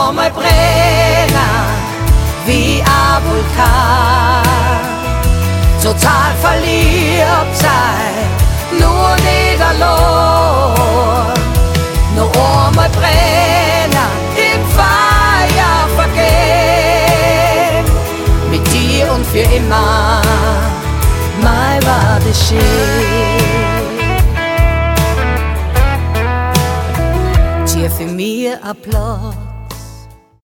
Ohr mal brennen wie ein Vulkan. Total verliebt sein, nur nicht allein. Noch einmal brennen, im Feuer vergehen. Mit dir und für immer, mal war das schön. Dir für mir Applaus.